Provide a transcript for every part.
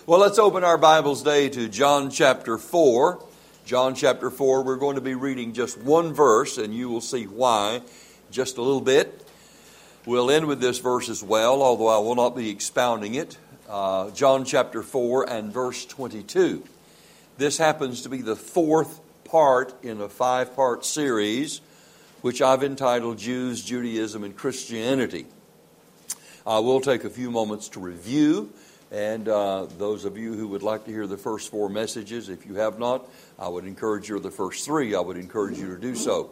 Well, let's open our Bibles today to John chapter 4. John chapter 4, we're going to be reading just one verse, and you will see why just a little bit. We'll end with this verse as well, although I will not be expounding it. John chapter 4 and verse 22. This happens to be the fourth part in a five-part series, which I've entitled Jews, Judaism, and Christianity. I will take a few moments to review. And those of you who would like to hear the first four messages, if you have not, I would encourage you, or the first three, I would encourage you to do so.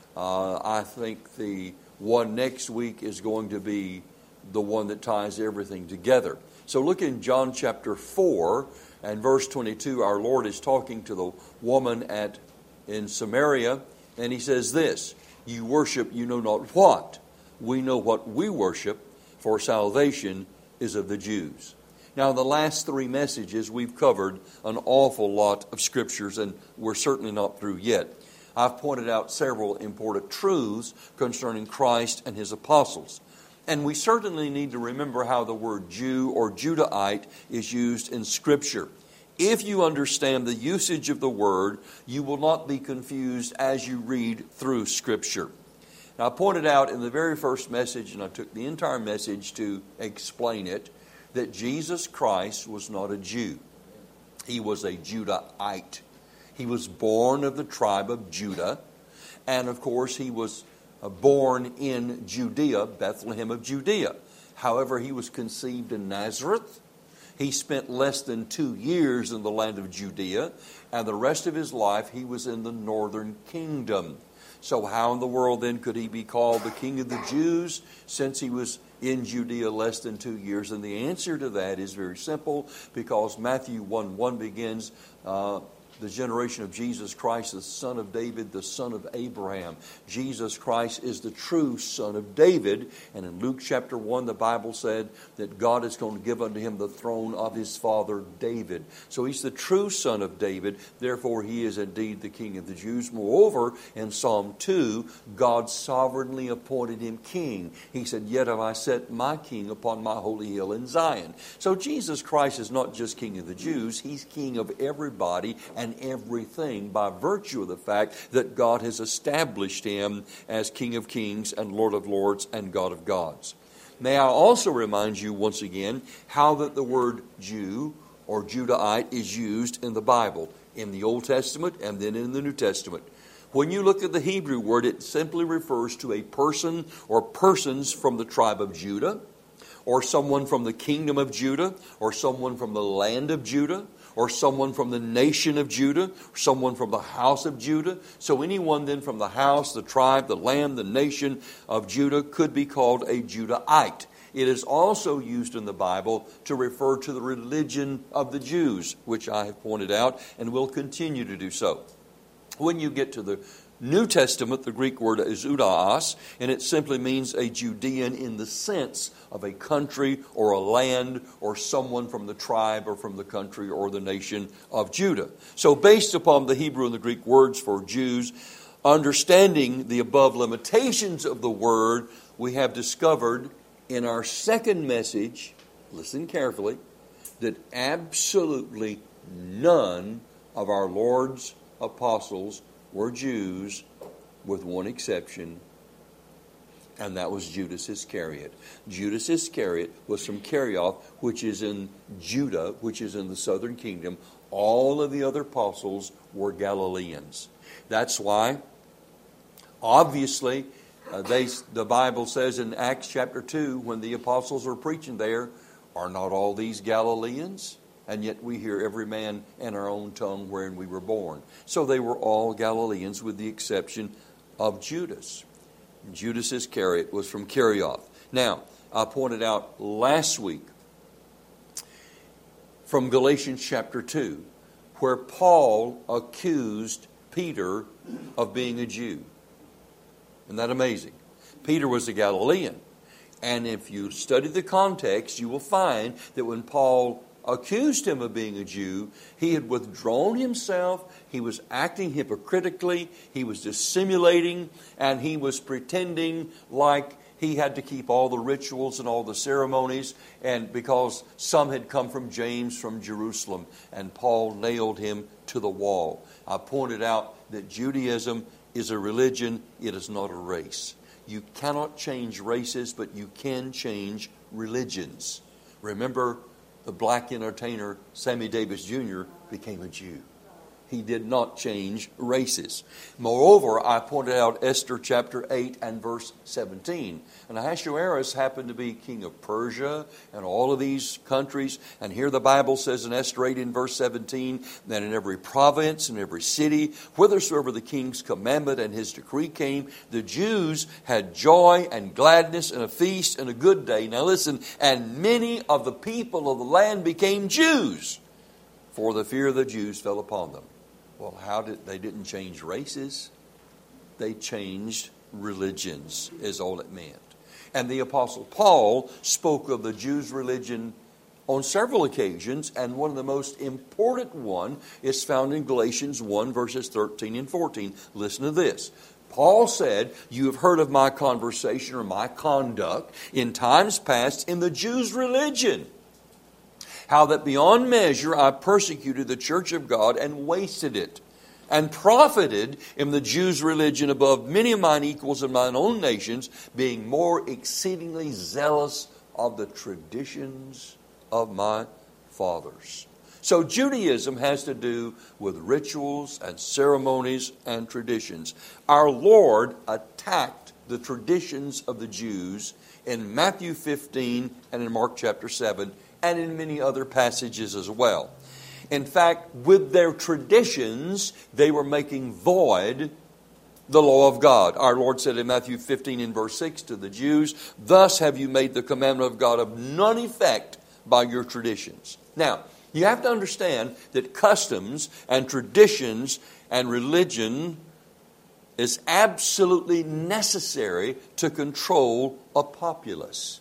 I think the one next week is going to be the one that ties everything together. So look in John chapter 4 and verse 22. Our Lord is talking to the woman in Samaria, and He says this, "You worship you know not what. We know what we worship, for salvation is of the Jews." Now, in the last three messages, we've covered an awful lot of scriptures, and we're certainly not through yet. I've pointed out several important truths concerning Christ and His apostles. And we certainly need to remember how the word Jew or Judahite is used in Scripture. If you understand the usage of the word, you will not be confused as you read through Scripture. Now, I pointed out in the very first message, and I took the entire message to explain it, that Jesus Christ was not a Jew. He was a Judahite. He was born of the tribe of Judah. And of course, he was born in Judea, Bethlehem of Judea. However, he was conceived in Nazareth. He spent less than 2 years in the land of Judea. And the rest of his life, he was in the northern kingdom. So how in the world then could he be called the King of the Jews since he was in Judea less than 2 years? And the answer to that is very simple, because Matthew 1:1 begins, the generation of Jesus Christ, the son of David, the son of Abraham. Jesus Christ is the true son of David. And in Luke chapter 1, the Bible said that God is going to give unto him the throne of his father David. So he's the true son of David. Therefore, he is indeed the King of the Jews. Moreover, in Psalm 2, God sovereignly appointed him king. He said, "Yet have I set my king upon my holy hill in Zion." So Jesus Christ is not just King of the Jews. He's King of everybody and everything, by virtue of the fact that God has established him as King of Kings and Lord of Lords and God of gods. May I also remind you once again how that the word Jew or Judahite is used in the Bible, in the Old Testament and then in the New Testament. When you look at the Hebrew word, it simply refers to a person or persons from the tribe of Judah, or someone from the kingdom of Judah, or someone from the land of Judah, or someone from the nation of Judah, or someone from the house of Judah. So anyone then from the house, the tribe, the land, the nation of Judah could be called a Judahite. It is also used in the Bible to refer to the religion of the Jews, which I have pointed out and will continue to do so. When you get to the New Testament, the Greek word is Judaos, and it simply means a Judean in the sense of a country or a land or someone from the tribe or from the country or the nation of Judah. So based upon the Hebrew and the Greek words for Jews, understanding the above limitations of the word, we have discovered in our second message, listen carefully, that absolutely none of our Lord's apostles were Jews, with one exception, and that was Judas Iscariot. Judas Iscariot was from Kerioth, which is in Judah, which is in the southern kingdom. All of the other apostles were Galileans. That's why, obviously, the Bible says in Acts chapter 2, when the apostles are preaching there, "Are not all these Galileans? And yet we hear every man in our own tongue wherein we were born." So they were all Galileans with the exception of Judas. Judas Iscariot was from Kerioth. Now, I pointed out last week from Galatians chapter 2, where Paul accused Peter of being a Jew. Isn't that amazing? Peter was a Galilean. And if you study the context, you will find that when Paul accused him of being a Jew, he had withdrawn himself, he was acting hypocritically, he was dissimulating, and he was pretending like he had to keep all the rituals and all the ceremonies, and because some had come from James from Jerusalem, and Paul nailed him to the wall. I pointed out that Judaism is a religion, it is not a race. You cannot change races, but you can change religions. Remember, the black entertainer Sammy Davis Jr. became a Jew. He did not change races. Moreover, I pointed out Esther chapter 8 and verse 17. And Ahasuerus happened to be king of Persia and all of these countries. And here the Bible says in Esther 8 in verse 17, that in every province and every city, whithersoever the king's commandment and his decree came, the Jews had joy and gladness and a feast and a good day. Now listen, and many of the people of the land became Jews, for the fear of the Jews fell upon them. Well, they didn't change races. They changed religions, is all it meant. And the Apostle Paul spoke of the Jews' religion on several occasions, and one of the most important one is found in Galatians 1, verses 13 and 14. Listen to this. Paul said, you have heard of my conversation or my conduct in times past in the Jews' religion, how that beyond measure I persecuted the church of God and wasted it, and profited in the Jews' religion above many of mine equals in mine own nations, being more exceedingly zealous of the traditions of my fathers. So Judaism has to do with rituals and ceremonies and traditions. Our Lord attacked the traditions of the Jews in Matthew 15 and in Mark chapter 7, and in many other passages as well. In fact, with their traditions, they were making void the law of God. Our Lord said in Matthew 15 in verse 6 to the Jews, thus have you made the commandment of God of none effect by your traditions. Now, you have to understand that customs and traditions and religion is absolutely necessary to control a populace.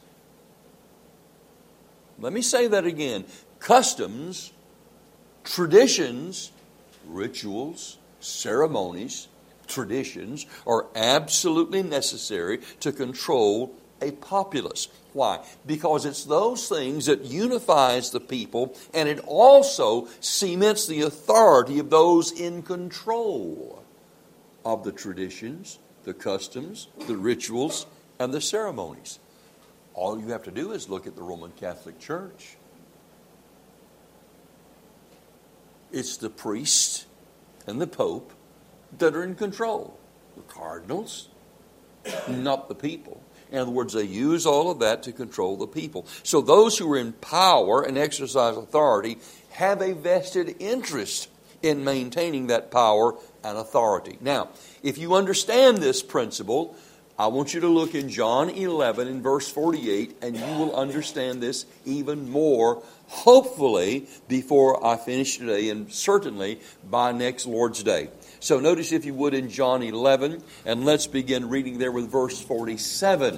Let me say that again. Customs, traditions, rituals, ceremonies, traditions are absolutely necessary to control a populace. Why? Because it's those things that unifies the people, and it also cements the authority of those in control of the traditions, the customs, the rituals, and the ceremonies. All you have to do is look at the Roman Catholic Church. It's the priest and the pope that are in control. The cardinals, not the people. In other words, they use all of that to control the people. So those who are in power and exercise authority have a vested interest in maintaining that power and authority. Now, if you understand this principle, I want you to look in John 11 in verse 48, and you will understand this even more, hopefully, before I finish today, and certainly by next Lord's Day. So notice, if you would, in John 11, and let's begin reading there with verse 47.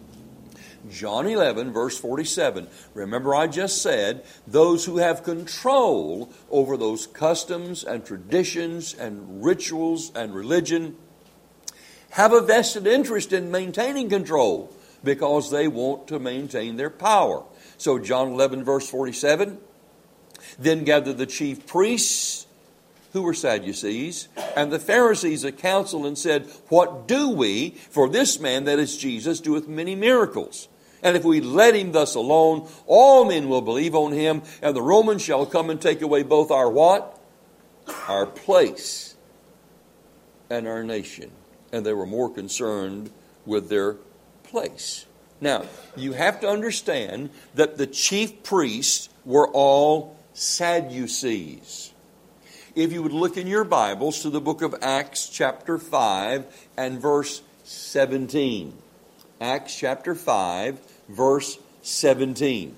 John 11, verse 47. Remember, I just said, those who have control over those customs and traditions and rituals and religion have a vested interest in maintaining control because they want to maintain their power. So John 11, verse 47, then gathered the chief priests, who were Sadducees, and the Pharisees a council, and said, what do we? For this man, that is Jesus, doeth many miracles. And if we let him thus alone, all men will believe on him, and the Romans shall come and take away both our what? Our place and our nation. And they were more concerned with their place. Now, you have to understand that the chief priests were all Sadducees. If you would look in your Bibles to the book of Acts chapter 5 and verse 17. Acts chapter 5, verse 17.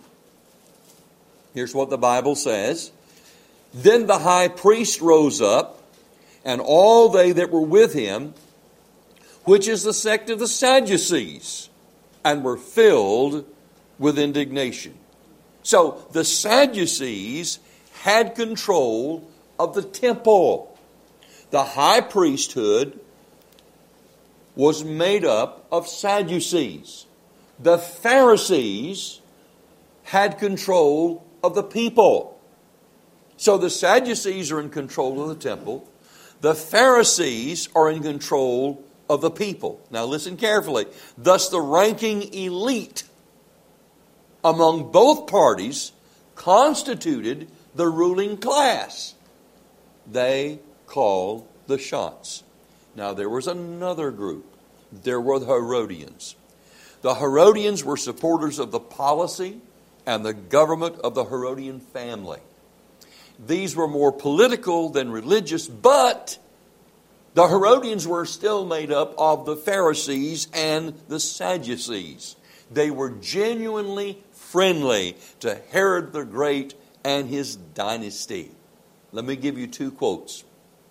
Here's what the Bible says. Then the high priest rose up, and all they that were with him, which is the sect of the Sadducees, and were filled with indignation. So the Sadducees had control of the temple. The high priesthood was made up of Sadducees. The Pharisees had control of the people. So the Sadducees are in control of the temple. The Pharisees are in control of the people. Now listen carefully. Thus the ranking elite among both parties constituted the ruling class. They call the shots. Now there was another group. There were the Herodians. The Herodians were supporters of the policy and the government of the Herodian family. These were more political than religious, but the Herodians were still made up of the Pharisees and the Sadducees. They were genuinely friendly to Herod the Great and his dynasty. Let me give you two quotes.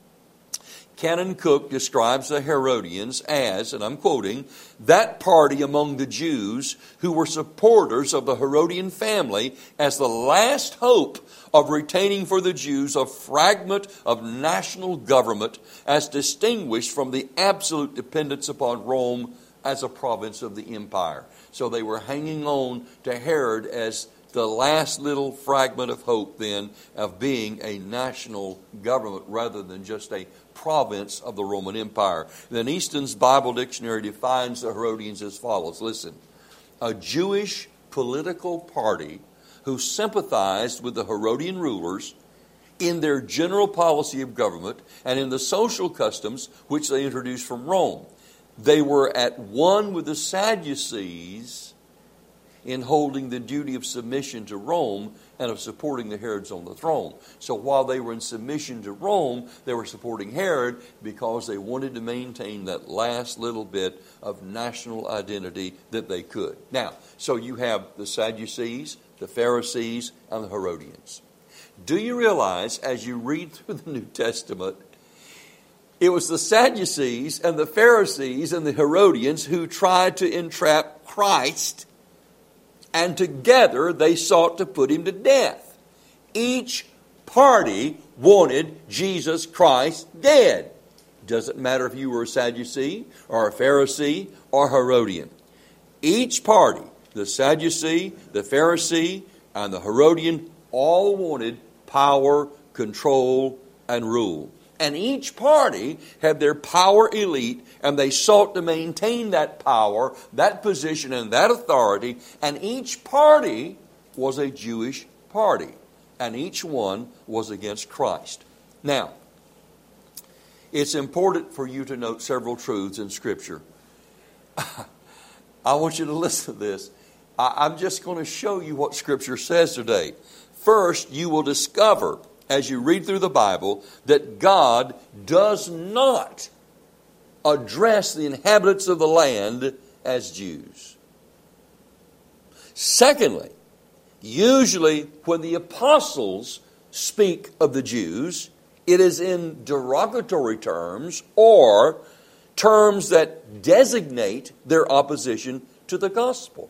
Canon Cook describes the Herodians as, and I'm quoting, that party among the Jews who were supporters of the Herodian family as the last hope of retaining for the Jews a fragment of national government as distinguished from the absolute dependence upon Rome as a province of the empire. So they were hanging on to Herod as the last little fragment of hope then of being a national government rather than just a province of the Roman Empire. Then Easton's Bible Dictionary defines the Herodians as follows. Listen, a Jewish political party who sympathized with the Herodian rulers in their general policy of government and in the social customs which they introduced from Rome. They were at one with the Sadducees in holding the duty of submission to Rome and of supporting the Herods on the throne. So while they were in submission to Rome, they were supporting Herod because they wanted to maintain that last little bit of national identity that they could. Now, so you have the Sadducees, the Pharisees, and the Herodians. Do you realize, as you read through the New Testament, it was the Sadducees and the Pharisees and the Herodians who tried to entrap Christ, and together they sought to put him to death. Each party wanted Jesus Christ dead. Doesn't matter if you were a Sadducee or a Pharisee or Herodian. Each party, the Sadducee, the Pharisee, and the Herodian, all wanted power, control, and rule. And each party had their power elite, and they sought to maintain that power, that position, and that authority. And each party was a Jewish party, and each one was against Christ. Now, it's important for you to note several truths in Scripture. I want you to listen to this. I'm just going to show you what Scripture says today. First, you will discover, as you read through the Bible, that God does not address the inhabitants of the land as Jews. Secondly, usually when the apostles speak of the Jews, it is in derogatory terms or terms that designate their opposition to the gospel.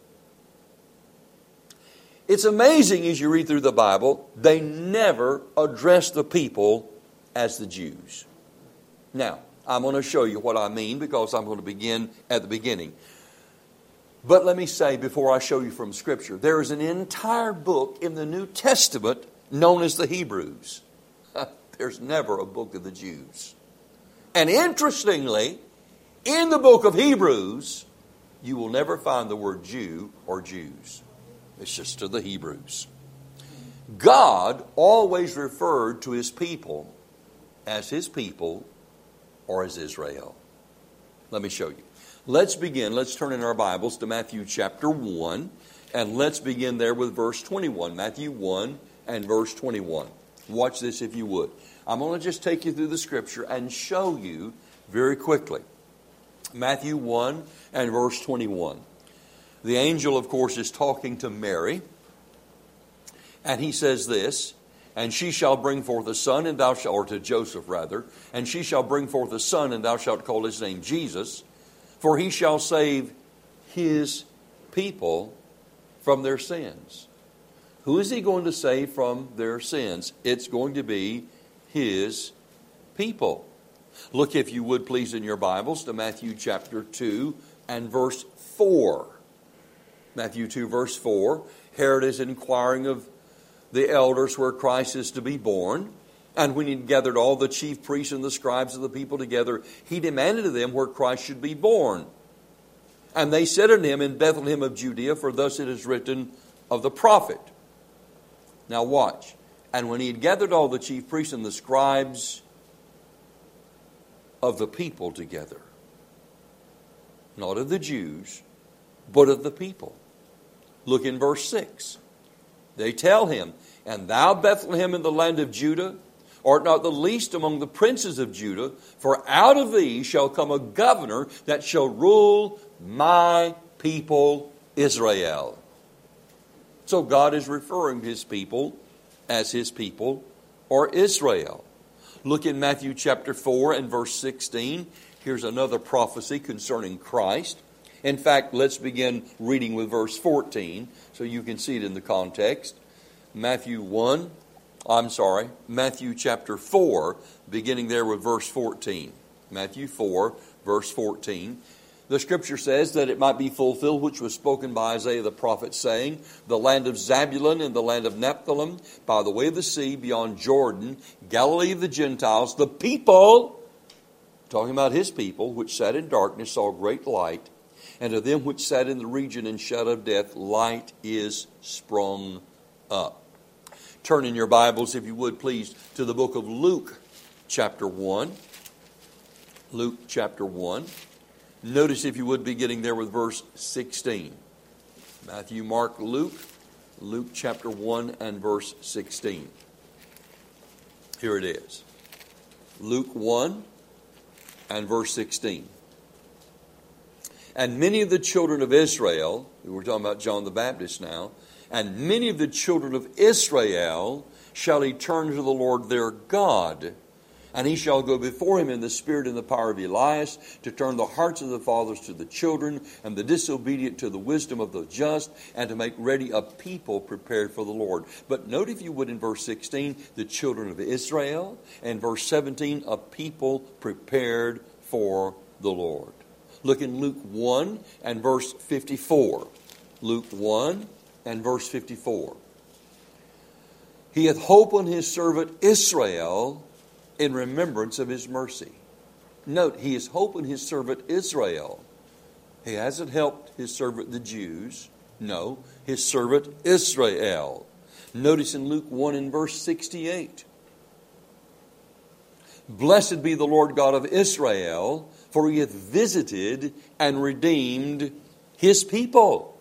It's amazing as you read through the Bible, they never address the people as the Jews. Now, I'm going to show you what I mean because I'm going to begin at the beginning. But let me say before I show you from Scripture, there is an entire book in the New Testament known as the Hebrews. There's never a book of the Jews. And interestingly, in the book of Hebrews, you will never find the word Jew or Jews. It's just to the Hebrews. God always referred to his people as his people or as Israel. Let me show you. Let's begin. Let's turn in our Bibles to Matthew chapter 1. And let's begin there with verse 21. Matthew 1 and verse 21. Watch this if you would. I'm going to just take you through the Scripture and show you very quickly. Matthew 1 and verse 21. The angel, of course, is talking to Mary. And he says this, and she shall bring forth a son, and thou shalt, or to Joseph rather, and she shall bring forth a son, and thou shalt call his name Jesus, for he shall save his people from their sins. Who is he going to save from their sins? It's going to be his people. Look, if you would please, in your Bibles to Matthew chapter 2 and verse 4. Matthew 2 verse 4, Herod is inquiring of the elders where Christ is to be born. And when he gathered all the chief priests and the scribes of the people together, he demanded of them where Christ should be born. And they said unto him, in Bethlehem of Judea, for thus it is written of the prophet. Now watch. And when he had gathered all the chief priests and the scribes of the people together, not of the Jews, but of the people. Look in verse 6. They tell him, and thou, Bethlehem, in the land of Judah, art not the least among the princes of Judah, for out of thee shall come a governor that shall rule my people Israel. So God is referring to his people as his people or Israel. Look in Matthew chapter 4 and verse 16. Here's another prophecy concerning Christ. In fact, let's begin reading with verse 14 so you can see it in the context. Matthew chapter 4, beginning there with verse 14. Matthew 4, verse 14. The scripture says that it might be fulfilled which was spoken by Isaiah the prophet, saying, the land of Zabulon and the land of Naphtali, by the way of the sea, beyond Jordan, Galilee of the Gentiles, the people, talking about his people, which sat in darkness, saw great light, and to them which sat in the region and shadow of death, light is sprung up. Turn in your Bibles, if you would please, to the book of Luke, chapter 1. Luke, chapter 1. Notice, if you would, beginning there with verse 16. Matthew, Mark, Luke. Luke, chapter 1 and verse 16. Here it is. Luke 1 and verse 16. And many of the children of Israel, we're talking about John the Baptist now, and many of the children of Israel shall he turn to the Lord their God, and he shall go before him in the spirit and the power of Elias, to turn the hearts of the fathers to the children, and the disobedient to the wisdom of the just, and to make ready a people prepared for the Lord. But note, if you would, in verse 16, the children of Israel, and verse 17, a people prepared for the Lord. Look in Luke 1 and verse 54. Luke 1 and verse 54. He hath hope on his servant Israel in remembrance of his mercy. Note, he is hoping his servant Israel. He hasn't helped his servant the Jews. No, his servant Israel. Notice in Luke 1 and verse 68. Blessed be the Lord God of Israel, for he hath visited and redeemed his people.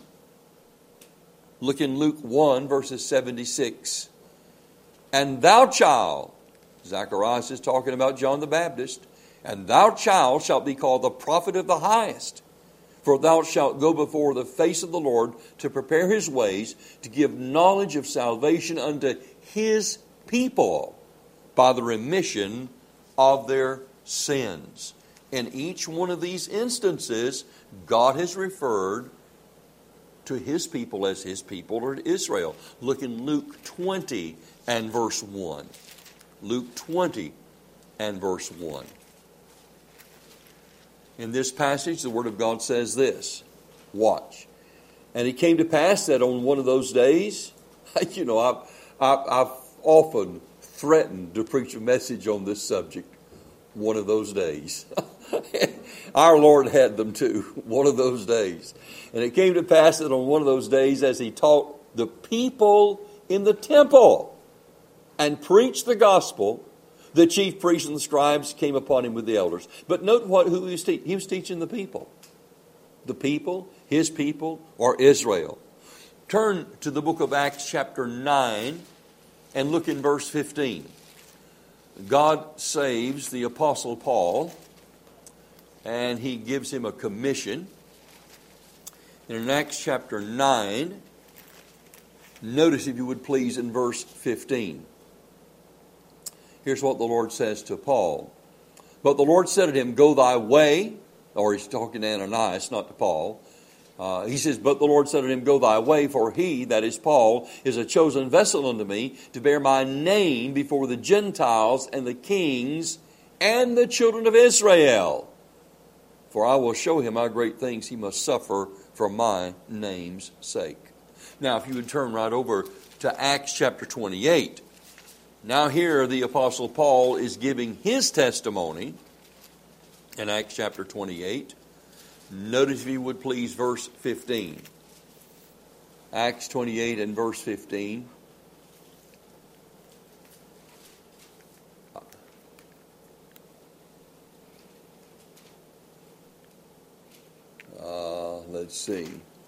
Look in Luke 1 verses 76. And thou, child, Zacharias is talking about John the Baptist, and thou, child, shalt be called the prophet of the highest. For thou shalt go before the face of the Lord to prepare his ways, to give knowledge of salvation unto his people by the remission of their sins. In each one of these instances, God has referred to his people as his people, or Israel. Look in Luke 20 and verse 1. Luke 20 and verse 1. In this passage, the Word of God says this. Watch. And it came to pass that on one of those days, I've often threatened to preach a message on this subject. One of those days. Our Lord had them too. One of those days. And it came to pass that on one of those days, as he taught the people in the temple and preached the gospel, the chief priests and the scribes came upon him with the elders. But note who he was teaching. He was teaching the people. The people, his people, or Israel. Turn to the book of Acts chapter 9 and look in verse 15. God saves the Apostle Paul, and he gives him a commission. And in Acts chapter 9, notice, if you would please, in verse 15. Here's what the Lord says to Paul. But the Lord said to him, go thy way, or he's talking to Ananias, not to Paul. He says, but the Lord said to him, go thy way, for he, that is Paul, is a chosen vessel unto me to bear my name before the Gentiles and the kings and the children of Israel. For I will show him how great things he must suffer for my name's sake. Now, if you would turn right over to Acts chapter 28. Now here the Apostle Paul is giving his testimony in Acts chapter 28. Notice, if you would please, verse 15. Acts 28 and verse 15. Let's see.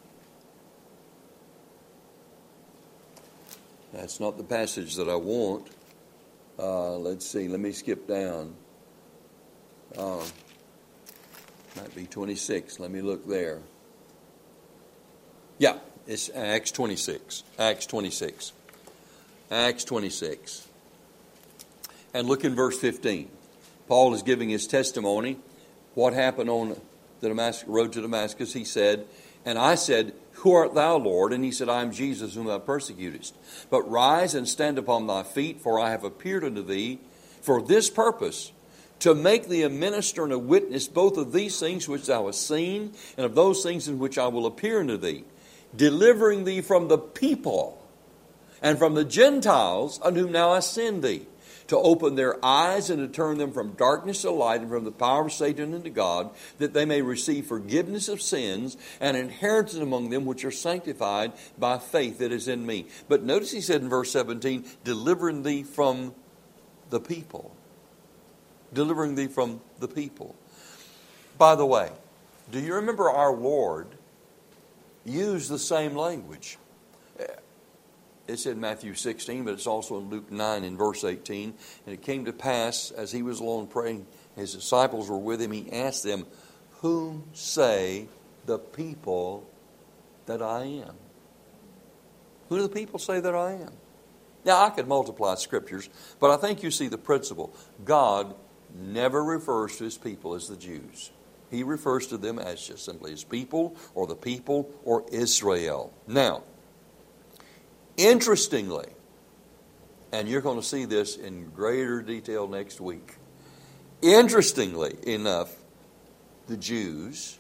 That's not the passage that I want. Let's see. Let me skip down. Might be 26. Let me look there. Yeah, it's Acts 26. Acts 26. Acts 26. And look in verse 15. Paul is giving his testimony. What happened on the road to Damascus? He said, and I said, who art thou, Lord? And he said, I am Jesus whom thou persecutest. But rise and stand upon thy feet, for I have appeared unto thee for this purpose, to make thee a minister and a witness both of these things which thou hast seen, and of those things in which I will appear unto thee, delivering thee from the people and from the Gentiles unto whom now I send thee, to open their eyes and to turn them from darkness to light and from the power of Satan unto God, that they may receive forgiveness of sins and inheritance among them which are sanctified by faith that is in me. But notice he said in verse 17, delivering thee from the people. Delivering thee from the people. By the way, do you remember our Lord used the same language? It's in Matthew 16, but it's also in Luke 9 in verse 18. And it came to pass, as he was alone praying, his disciples were with him, he asked them, whom say the people that I am? Who do the people say that I am? Now, I could multiply scriptures, but I think you see the principle. God never refers to his people as the Jews. He refers to them as just simply his people, or the people, or Israel. Now, interestingly, and you're going to see this in greater detail next week, interestingly enough, the Jews,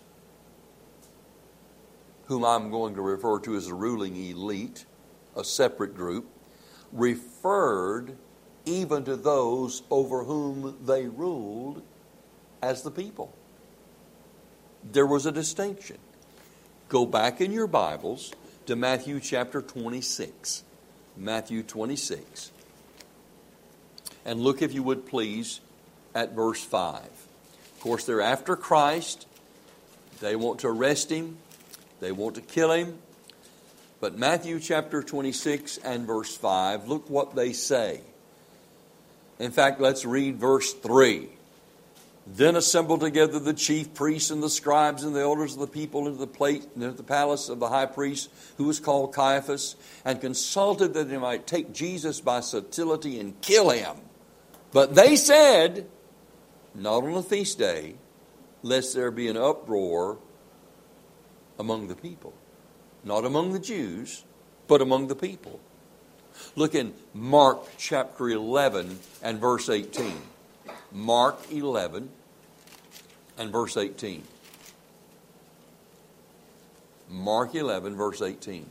whom I'm going to refer to as the ruling elite, a separate group, referred even to those over whom they ruled as the people. There was a distinction. Go back in your Bibles to Matthew chapter 26. Matthew 26. And look, if you would please, at verse 5. Of course, they're after Christ. They want to arrest him. They want to kill him. But Matthew chapter 26 and verse 5, look what they say. In fact, let's read verse 3. Then assembled together the chief priests and the scribes and the elders of the people into the palace of the high priest, who was called Caiaphas, and consulted that they might take Jesus by subtlety and kill him. But they said, not on a feast day, lest there be an uproar among the people. Not among the Jews, but among the people. Look in Mark chapter 11 and verse 18. Mark 11 and verse 18. Mark 11 verse 18.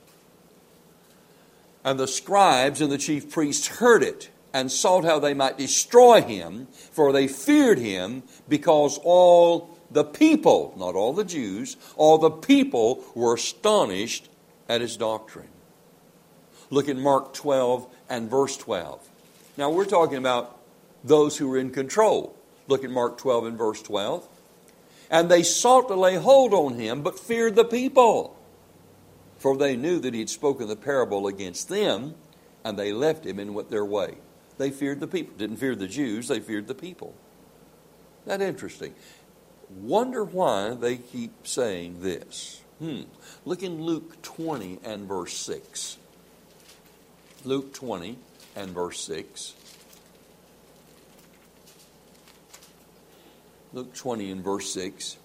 And the scribes and the chief priests heard it, and sought how they might destroy him, for they feared him, because all the people, not all the Jews, all the people were astonished at his doctrine. Look in Mark 12 and verse 12. Now we're talking about those who were in control. Look at Mark 12 and verse 12. And they sought to lay hold on him, but feared the people. For they knew that he had spoken the parable against them, and they left him and went their way. They feared the people. Didn't fear the Jews, they feared the people. Isn't that interesting? Wonder why they keep saying this. Look in Luke 20 and verse 6. Luke 20 and verse 6. Luke 20 and verse 6.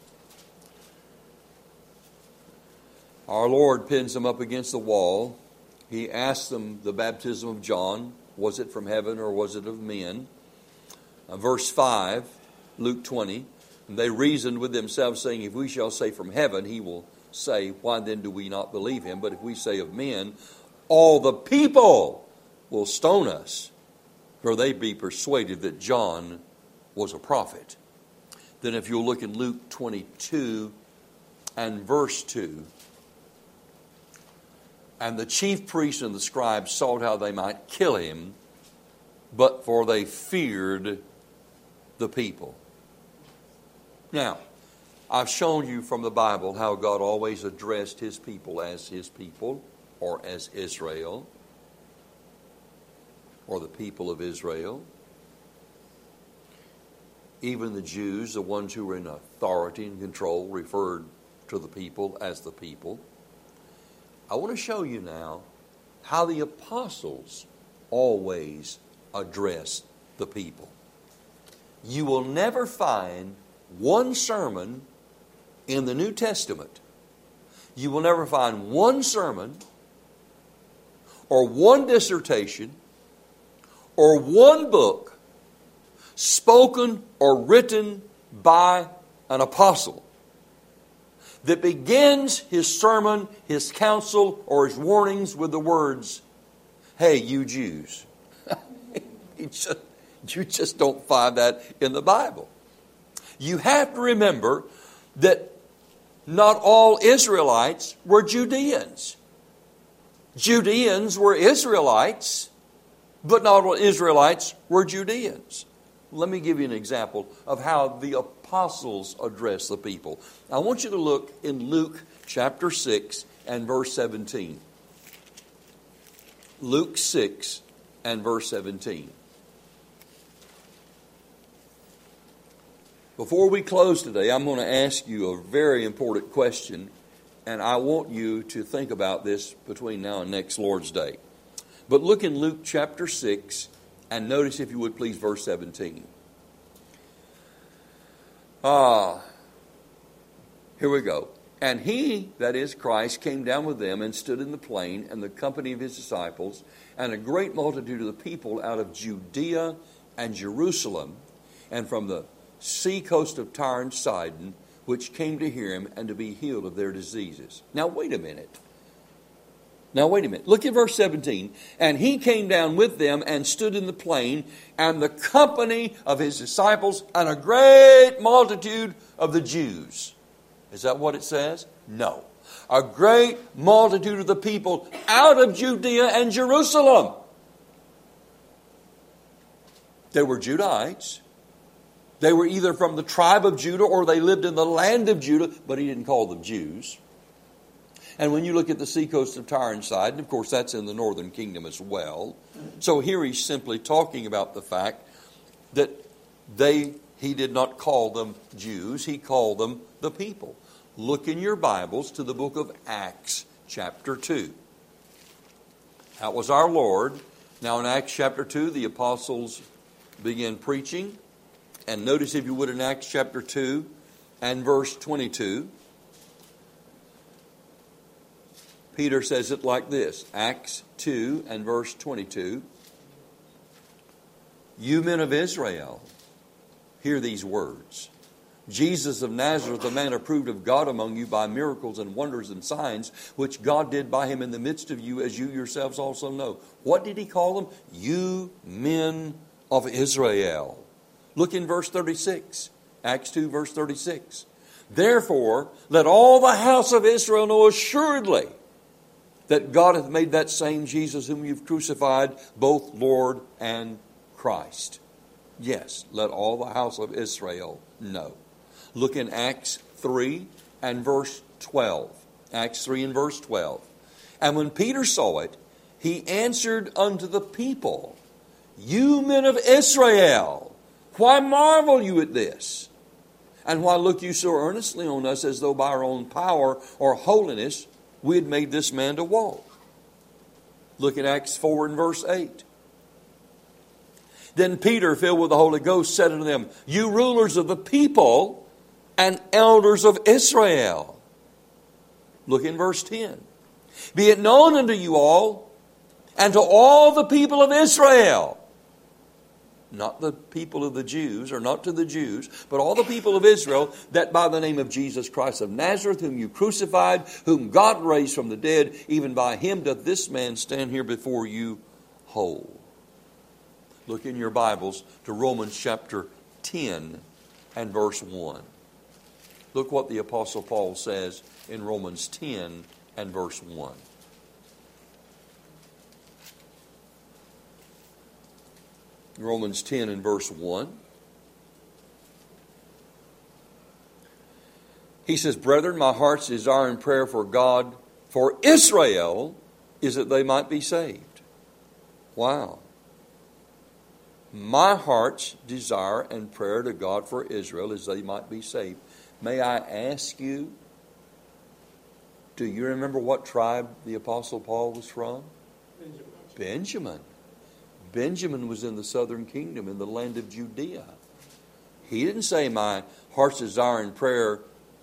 Our Lord pins them up against the wall. He asks them the baptism of John. Was it from heaven or was it of men? Verse 5, Luke 20. And they reasoned with themselves, saying, if we shall say from heaven, he will say, why then do we not believe him? But if we say of men, all the people will stone us, for they be persuaded that John was a prophet. Then if you'll look in Luke 22 and verse 2, and the chief priests and the scribes sought how they might kill him, but for they feared the people. Now, I've shown you from the Bible how God always addressed his people, or as Israel, or the people of Israel. Even the Jews, the ones who were in authority and control, referred to the people as the people. I want to show you now how the apostles always addressed the people. You will never find one sermon in the New Testament. You will never find one sermon or one dissertation or one book spoken or written by an apostle that begins his sermon, his counsel, or his warnings with the words, hey, you Jews. You just don't find that in the Bible. You have to remember that not all Israelites were Judeans. Judeans were Israelites, but not all Israelites were Judeans. Let me give you an example of how the apostles address the people. I want you to look in Luke chapter 6 and verse 17. Luke 6 and verse 17. Before we close today, I'm going to ask you a very important question, and I want you to think about this between now and next Lord's Day. But look in Luke chapter 6 and notice, if you would please, verse 17. Here we go. And he, that is Christ, came down with them and stood in the plain, and the company of his disciples, and a great multitude of the people out of Judea and Jerusalem, and from the sea coast of Tyre and Sidon, which came to hear him and to be healed of their diseases. Now wait a minute. Look at verse 17. And he came down with them and stood in the plain, and the company of his disciples, and a great multitude of the Jews. Is that what it says? No. A great multitude of the people out of Judea and Jerusalem. They were Judahites. They were either from the tribe of Judah or they lived in the land of Judah, but he didn't call them Jews. And when you look at the seacoast of Tyre and Sidon, of course, that's in the northern kingdom as well. So here he's simply talking about the fact that he did not call them Jews, he called them the people. Look in your Bibles to the book of Acts chapter 2. That was our Lord. Now in Acts chapter 2, the apostles began preaching. And notice, if you would, in Acts chapter 2 and verse 22, Peter says it like this. Acts 2 and verse 22. You men of Israel, hear these words. Jesus of Nazareth, a man approved of God among you by miracles and wonders and signs, which God did by him in the midst of you, as you yourselves also know. What did he call them? You men of Israel. Look in verse 36. Acts 2 verse 36. Therefore, let all the house of Israel know assuredly that God hath made that same Jesus whom you've crucified, both Lord and Christ. Yes, let all the house of Israel know. Look in Acts 3 and verse 12. Acts 3 and verse 12. And when Peter saw it, he answered unto the people, you men of Israel, why marvel you at this? And why look you so earnestly on us, as though by our own power or holiness we had made this man to walk? Look at Acts 4 and verse 8. Then Peter, filled with the Holy Ghost, said unto them, you rulers of the people and elders of Israel. Look in verse 10. Be it known unto you all and to all the people of Israel not the people of the Jews, or not to the Jews, but all the people of Israel, that by the name of Jesus Christ of Nazareth, whom you crucified, whom God raised from the dead, even by him doth this man stand here before you whole. Look in your Bibles to Romans chapter 10 and verse 1. Look what the Apostle Paul says in Romans 10 and verse 1. Romans 10 and verse 1. He says, Brethren, my heart's desire and prayer for God, for Israel, is that they might be saved. Wow. My heart's desire and prayer to God for Israel is they might be saved. May I ask you, do you remember what tribe the Apostle Paul was from? Benjamin. Benjamin was in the southern kingdom, in the land of Judea. He didn't say, my heart's desire and prayer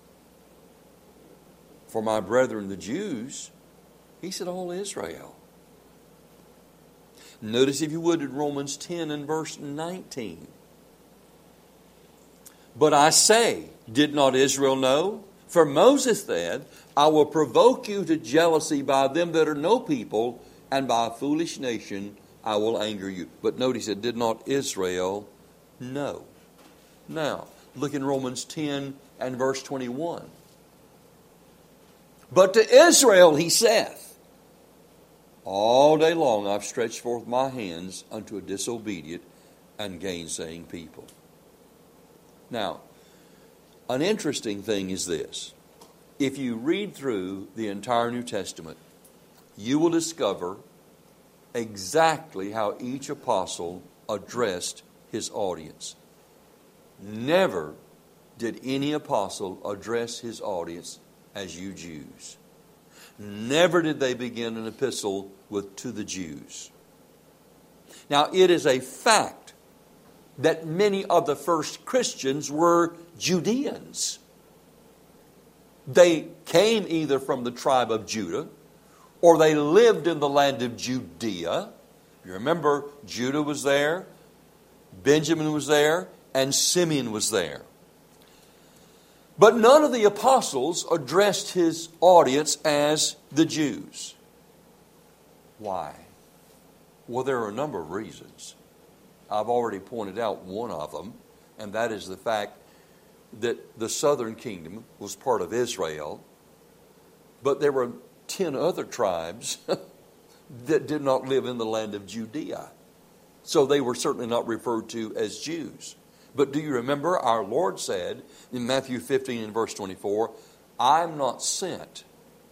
for my brethren the Jews. He said, all Israel. Notice, if you would, in Romans 10 and verse 19. But I say, did not Israel know? For Moses said, I will provoke you to jealousy by them that are no people, and by a foolish nation I will anger you. But notice, it did not Israel know. Now, look in Romans 10 and verse 21. But to Israel he saith, all day long I've stretched forth my hands unto a disobedient and gainsaying people. Now, an interesting thing is this. If you read through the entire New Testament, you will discover exactly how each apostle addressed his audience. Never did any apostle address his audience as you Jews. Never did they begin an epistle with to the Jews. Now, it is a fact that many of the first Christians were Judeans. They came either from the tribe of Judah, or they lived in the land of Judea. You remember, Judah was there, Benjamin was there, and Simeon was there. But none of the apostles addressed his audience as the Jews. Why? Well, there are a number of reasons. I've already pointed out one of them, and that is the fact that the southern kingdom was part of Israel, but there were 10 other tribes that did not live in the land of Judea. So they were certainly not referred to as Jews. But do you remember our Lord said in Matthew 15 and verse 24, I'm not sent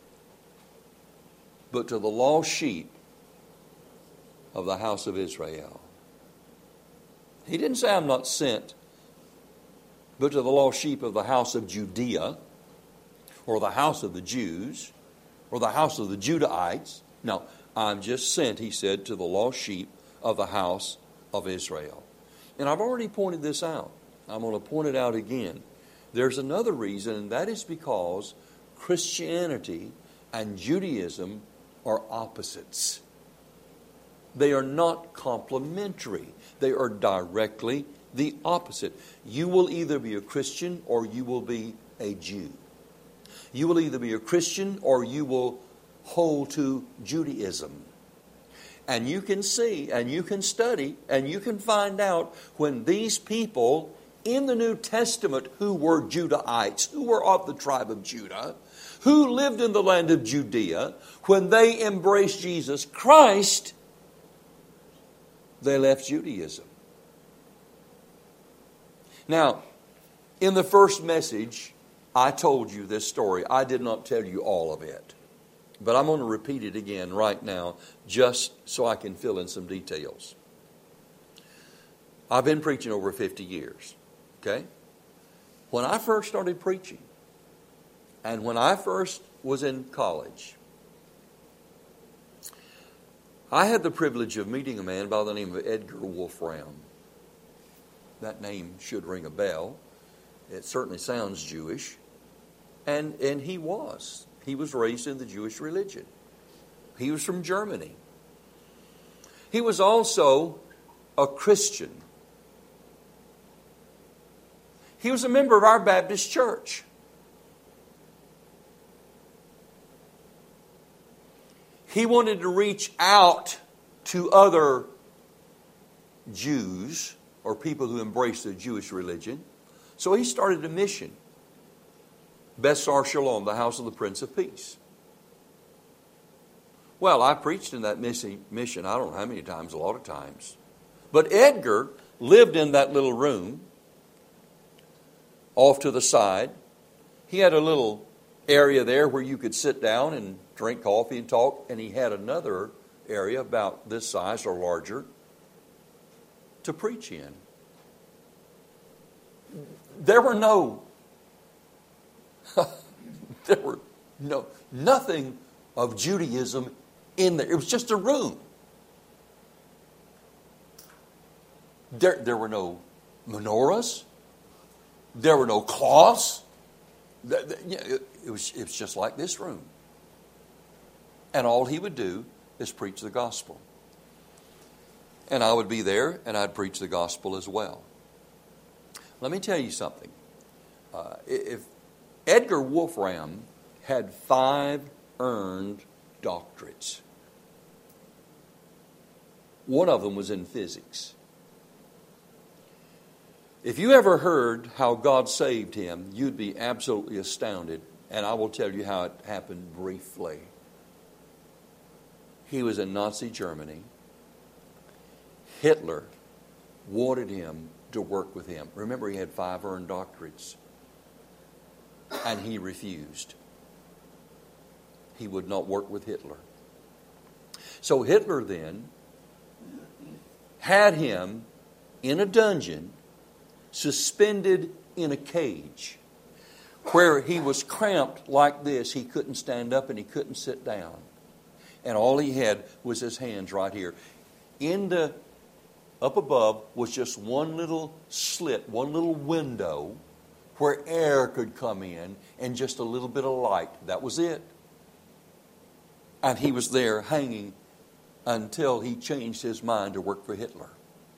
but to the lost sheep of the house of Israel. He didn't say I'm not sent but to the lost sheep of the house of Judea, or the house of the Jews, or the house of the Judahites. No, I'm just sent, he said, to the lost sheep of the house of Israel. And I've already pointed this out. I'm going to point it out again. There's another reason, and that is because Christianity and Judaism are opposites. They are not complementary. They are directly the opposite. You will either be a Christian or you will be a Jew. You will either be a Christian or you will hold to Judaism. And you can see, and you can study, and you can find out when these people in the New Testament who were Judahites, who were of the tribe of Judah, who lived in the land of Judea, when they embraced Jesus Christ, they left Judaism. Now, in the first message, I told you this story. I did not tell you all of it. But I'm going to repeat it again right now, just so I can fill in some details. I've been preaching over 50 years. Okay? When I first started preaching, and when I first was in college, I had the privilege of meeting a man by the name of Edgar Wolfram. That name should ring a bell. It certainly sounds Jewish. And he was. He was raised in the Jewish religion. He was from Germany. He was also a Christian. He was a member of our Baptist church. He wanted to reach out to other Jews or people who embraced the Jewish religion. So he started a mission. Beth-Sar Shalom, the house of the Prince of Peace. Well, I preached in that mission, I don't know how many times, a lot of times. But Edgar lived in that little room off to the side. He had a little area there where you could sit down and drink coffee and talk. And he had another area about this size or larger to preach in. There were nothing of Judaism in there. It was just a room. There were no menorahs. There were no cloths. It was just like this room. And all he would do is preach the gospel. And I would be there and I'd preach the gospel as well. Let me tell you something. If Edgar Wolfram had 5 earned doctorates. One of them was in physics. If you ever heard how God saved him, you'd be absolutely astounded. And I will tell you how it happened briefly. He was in Nazi Germany. Hitler wanted him to work with him. Remember, he had 5 earned doctorates. And he refused. He would not work with Hitler. So Hitler then had him in a dungeon, suspended in a cage, where he was cramped like this. He couldn't stand up and he couldn't sit down. And all he had was his hands right here. Up above was just one little slit, one little window where air could come in and just a little bit of light. That was it. And he was there hanging until he changed his mind to work for Hitler.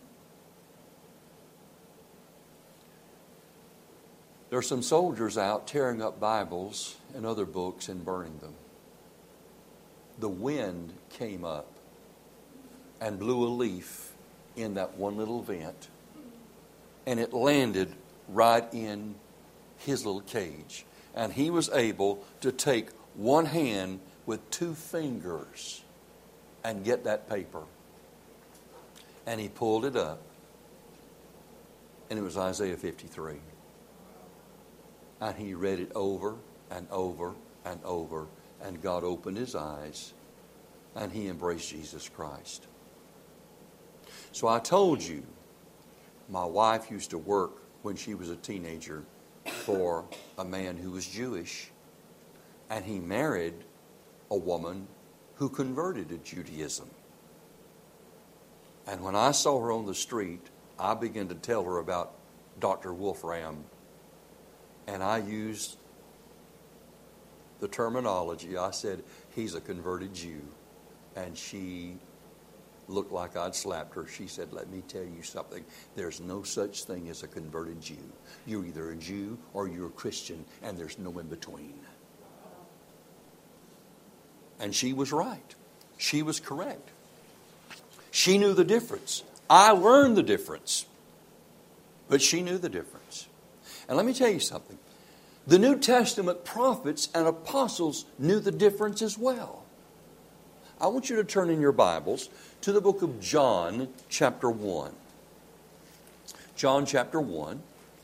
There are some soldiers out tearing up Bibles and other books and burning them. The wind came up and blew a leaf in that one little vent, and it landed right in his little cage. And he was able to take one hand with 2 fingers and get that paper. And he pulled it up, and it was Isaiah 53. And he read it over and over and over, and God opened his eyes, and he embraced Jesus Christ. So I told you, my wife used to work when she was a teenager for a man who was Jewish, and he married a woman who converted to Judaism. And when I saw her on the street, I began to tell her about Dr. Wolfram, and I used the terminology. I said, he's a converted Jew. And she looked like I'd slapped her. She said, let me tell you something. There's no such thing as a converted Jew. You're either a Jew or you're a Christian, and there's no in between. And she was right. She was correct. She knew the difference. I learned the difference. But she knew the difference. And let me tell you something. The New Testament prophets and apostles knew the difference as well. I want you to turn in your Bibles to the book of John, chapter 1. John, chapter 1.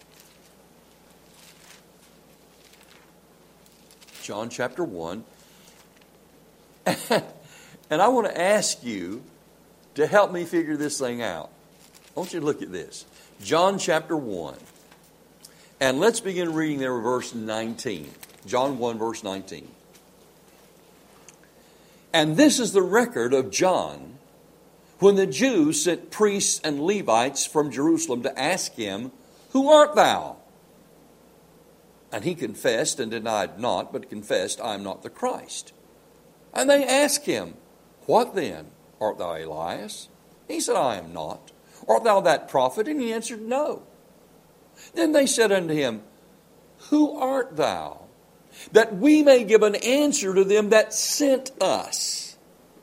John, chapter 1. And I want to ask you to help me figure this thing out. I want you to look at this. John, chapter 1. And let's begin reading there, verse 19. John 1, verse 19. And this is the record of John when the Jews sent priests and Levites from Jerusalem to ask him, who art thou? And he confessed and denied not, but confessed, I am not the Christ. And they asked him, what then? Art thou Elias? He said, I am not. Art thou that prophet? And he answered, no. Then they said unto him, Who art thou? That we may give an answer to them that sent us.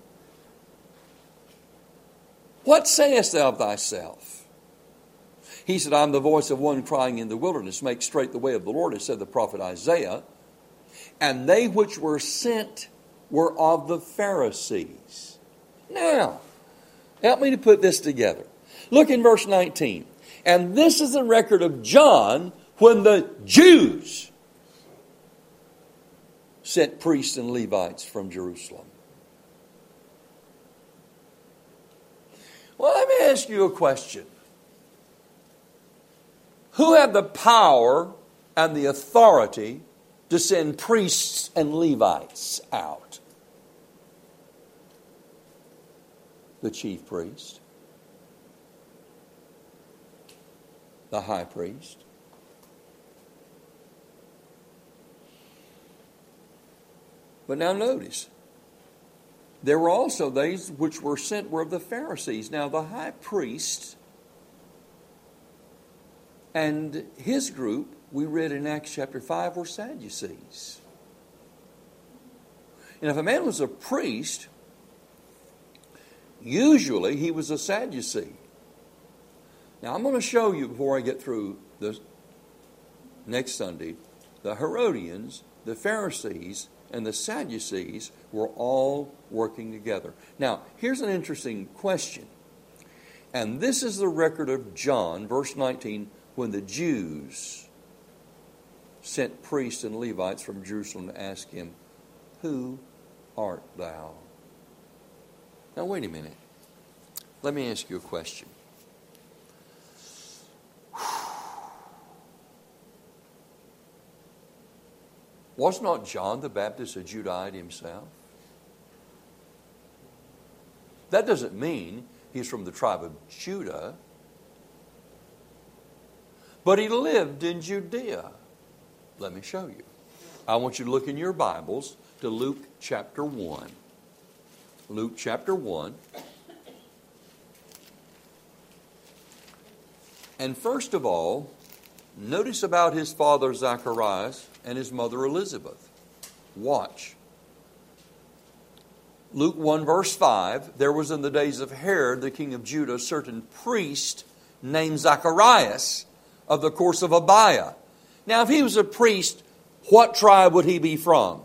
What sayest thou of thyself? He said, I am the voice of one crying in the wilderness, make straight the way of the Lord, as said the prophet Isaiah. And they which were sent were of the Pharisees. Now, help me to put this together. Look in verse 19. And this is the record of John when the Jews sent priests and Levites from Jerusalem. Well, let me ask you a question. Who had the power and the authority to send priests and Levites out? The chief priest, the high priest. But now notice, there were also those which were sent were of the Pharisees. Now the high priest and his group, we read in Acts chapter 5, were Sadducees. And if a man was a priest, usually he was a Sadducee. Now I'm going to show you before I get through the next Sunday, the Herodians, the Pharisees, and the Sadducees were all working together. Now, here's an interesting question. And this is the record of John, verse 19, when the Jews sent priests and Levites from Jerusalem to ask him, Who art thou? Now, wait a minute. Let me ask you a question. Was not John the Baptist a Judahite himself? That doesn't mean he's from the tribe of Judah, but he lived in Judea. Let me show you. I want you to look in your Bibles to Luke chapter 1. Luke chapter 1. And first of all, notice about his father Zacharias and his mother Elizabeth. Watch. Luke 1 verse 5, there was in the days of Herod, the king of Judah, a certain priest named Zacharias of the course of Abiah. Now if he was a priest, what tribe would he be from?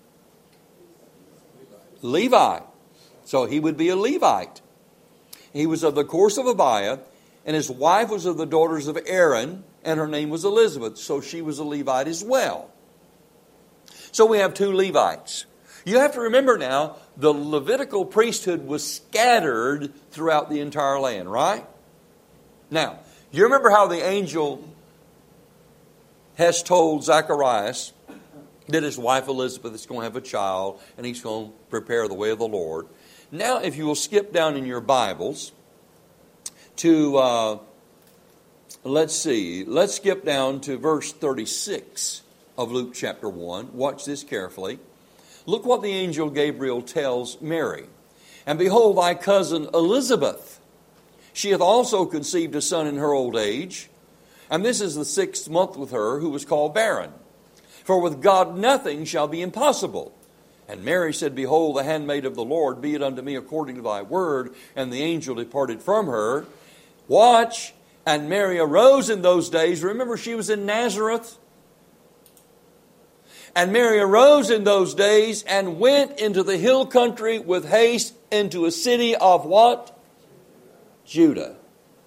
Levi. So he would be a Levite. He was of the course of Abiah, and his wife was of the daughters of Aaron, and her name was Elizabeth. So she was a Levite as well. So we have two Levites. You have to remember now, the Levitical priesthood was scattered throughout the entire land, right? Now, you remember how the angel has told Zacharias that his wife Elizabeth is going to have a child, and he's going to prepare the way of the Lord. Now, if you will skip down in your Bibles to, let's skip down to verse 36 of Luke chapter 1. Watch this carefully. Look what the angel Gabriel tells Mary. And behold, thy cousin Elizabeth, she hath also conceived a son in her old age. And this is the 6th month with her, who was called barren. For with God nothing shall be impossible. And Mary said, Behold, the handmaid of the Lord, be it unto me according to thy word. And the angel departed from her. Watch. And Mary arose in those days. Remember, she was in Nazareth. And Mary arose in those days and went into the hill country with haste into a city of what? Judah.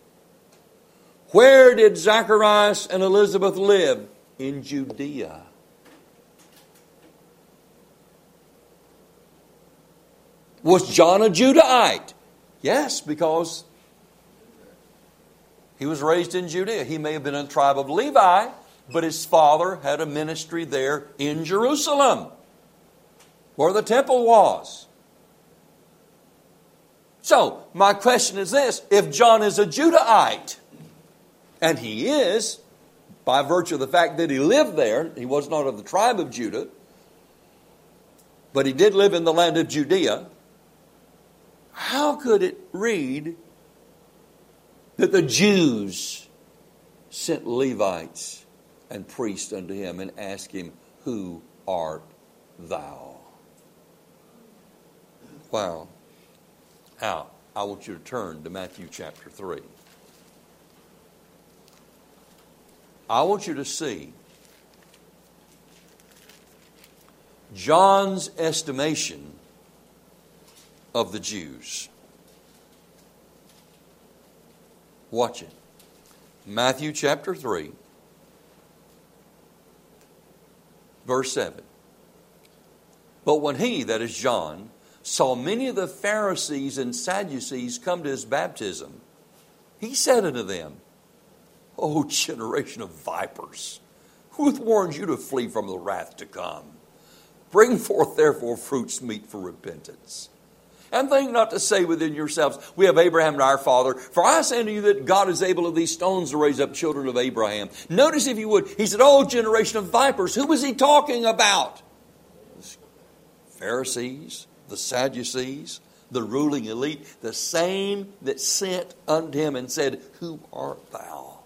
Where did Zacharias and Elizabeth live? In Judea. Was John a Judahite? Yes, because he was raised in Judea. He may have been in the tribe of Levi, but his father had a ministry there in Jerusalem, where the temple was. So, my question is this. If John is a Judahite, and he is, by virtue of the fact that he lived there, he was not of the tribe of Judah, but he did live in the land of Judea, how could it read that the Jews sent Levites and priests unto him and asked him, Who art thou? Wow. Now, I want you to turn to Matthew chapter 3. I want you to see John's estimation of the Jews. Watch it. Matthew chapter 3, verse 7. But when he, that is John, saw many of the Pharisees and Sadducees come to his baptism, he said unto them, O generation of vipers, who hath warned you to flee from the wrath to come? Bring forth therefore fruits meet for repentance. And think not to say within yourselves, We have Abraham our father. For I say unto you that God is able of these stones to raise up children of Abraham. Notice, if you would, he said, O generation of vipers. Who was he talking about? The Pharisees, the Sadducees, the ruling elite, the same that sent unto him and said, Who art thou?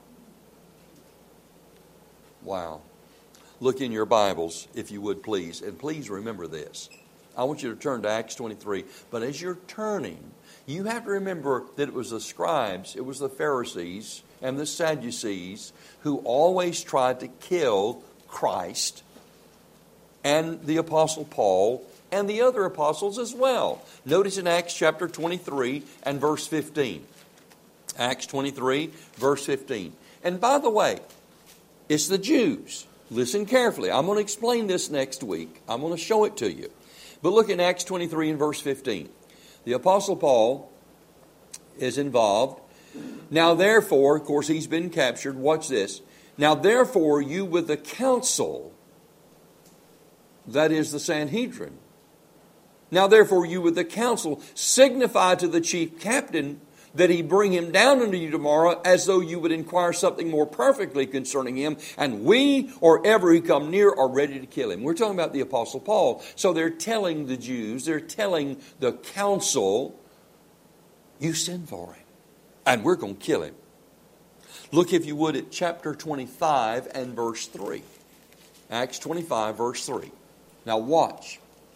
Wow. Look in your Bibles, if you would please, and please remember this. I want you to turn to Acts 23. But as you're turning, you have to remember that it was the scribes, it was the Pharisees and the Sadducees who always tried to kill Christ and the Apostle Paul and the other apostles as well. Notice in Acts chapter 23 and verse 15. Acts 23, verse 15. And by the way, it's the Jews. Listen carefully. I'm going to explain this next week. I'm going to show it to you. But look in Acts 23 and verse 15. The Apostle Paul is involved. Now therefore, of course he's been captured. Watch this. Now therefore you with the council, that is the Sanhedrin. Now therefore you with the council signify to the chief captain that he bring him down unto you tomorrow, as though you would inquire something more perfectly concerning him, and we, or ever he come near, are ready to kill him. We're talking about the Apostle Paul. So they're telling the Jews, they're telling the council, you send for him, and we're going to kill him. Look, if you would, at chapter 25 and verse 3. Acts 25, verse 3. Now watch.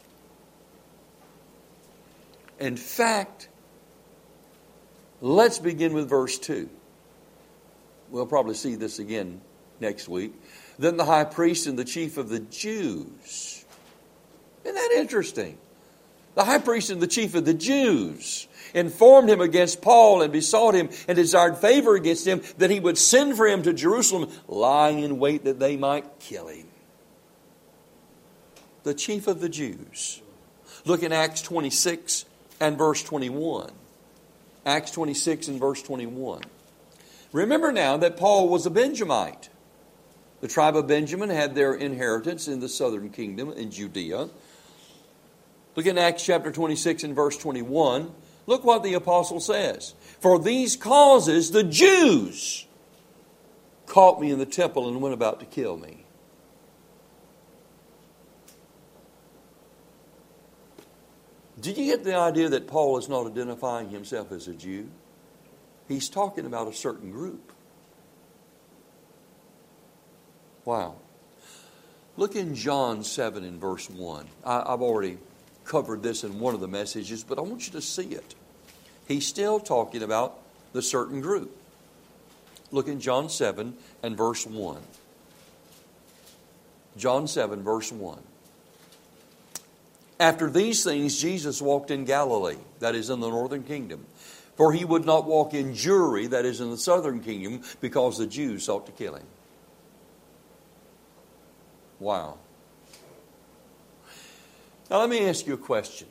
In fact, let's begin with verse 2. We'll probably see this again next week. Then the high priest and the chief of the Jews. Isn't that interesting? The high priest and the chief of the Jews informed him against Paul and besought him and desired favor against him, that he would send for him to Jerusalem, lying in wait that they might kill him. The chief of the Jews. Look in Acts 26 and verse 21. Acts 26 and verse 21. Remember now that Paul was a Benjamite. The tribe of Benjamin had their inheritance in the southern kingdom in Judea. Look in Acts chapter 26 and verse 21. Look what the apostle says. For these causes the Jews caught me in the temple and went about to kill me. Did you get the idea that Paul is not identifying himself as a Jew? He's talking about a certain group. Wow. Look in John 7 and verse 1. I've already covered this in one of the messages, but I want you to see it. He's still talking about the certain group. Look in John 7 and verse 1. John 7 verse 1. After these things, Jesus walked in Galilee, that is in the northern kingdom. For he would not walk in Jewry, that is in the southern kingdom, because the Jews sought to kill him. Wow. Now let me ask you a question.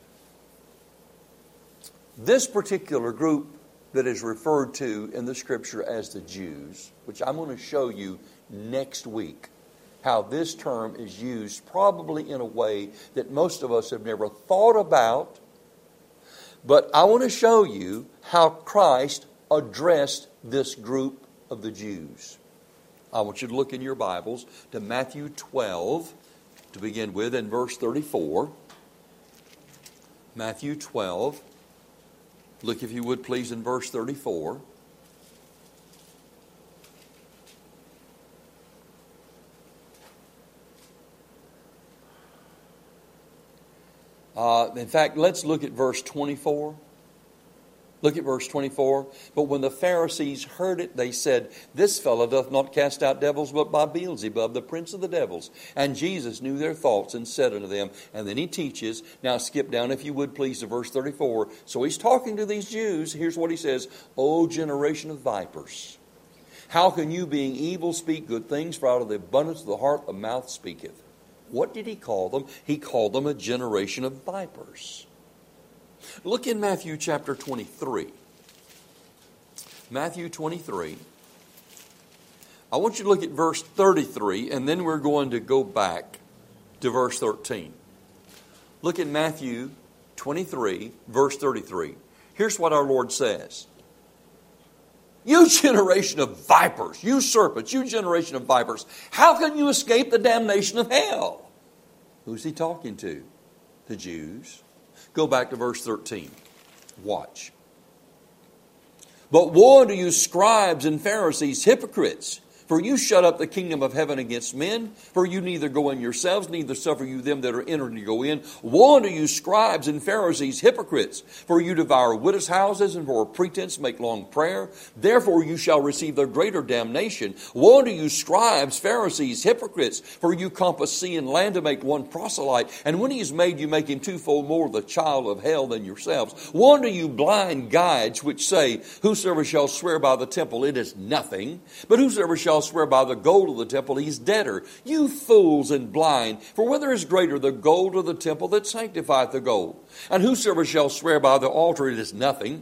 This particular group that is referred to in the Scripture as the Jews, which I'm going to show you next week, how this term is used probably in a way that most of us have never thought about. But I want to show you how Christ addressed this group of the Jews. I want you to look in your Bibles to Matthew 12 to begin with, in verse 34. Matthew 12. Look, if you would please, in verse 34. In fact, let's look at verse 24. Look at verse 24. But when the Pharisees heard it, they said, "This fellow doth not cast out devils, but by Beelzebub, the prince of the devils." And Jesus knew their thoughts and said unto them, and then he teaches. Now skip down, if you would please, to verse 34. So he's talking to these Jews. Here's what he says. "O generation of vipers, how can you, being evil, speak good things? For out of the abundance of the heart the mouth speaketh." What did he call them? He called them a generation of vipers. Look in Matthew chapter 23. Matthew 23. I want you to look at verse 33, and then we're going to go back to verse 13. Look at Matthew 23, verse 33. Here's what our Lord says. "You generation of vipers, you serpents, you generation of vipers, how can you escape the damnation of hell?" Who's he talking to? The Jews. Go back to verse 13. Watch. "But woe unto you, scribes and Pharisees, hypocrites! For you shut up the kingdom of heaven against men. For you neither go in yourselves, neither suffer you them that are entered to go in. Woe unto you, scribes and Pharisees, hypocrites! For you devour widows' houses, and for a pretense make long prayer. Therefore you shall receive the greater damnation. Woe unto you, scribes, Pharisees, hypocrites! For you compass sea and land to make one proselyte. And when he is made, you make him twofold more the child of hell than yourselves. Woe unto you, blind guides, which say, Whosoever shall swear by the temple, it is nothing. But whosoever shall swear by the gold of the temple, he is debtor. You fools and blind, for whether is greater, the gold or the temple that sanctifieth the gold? And whosoever shall swear by the altar, it is nothing.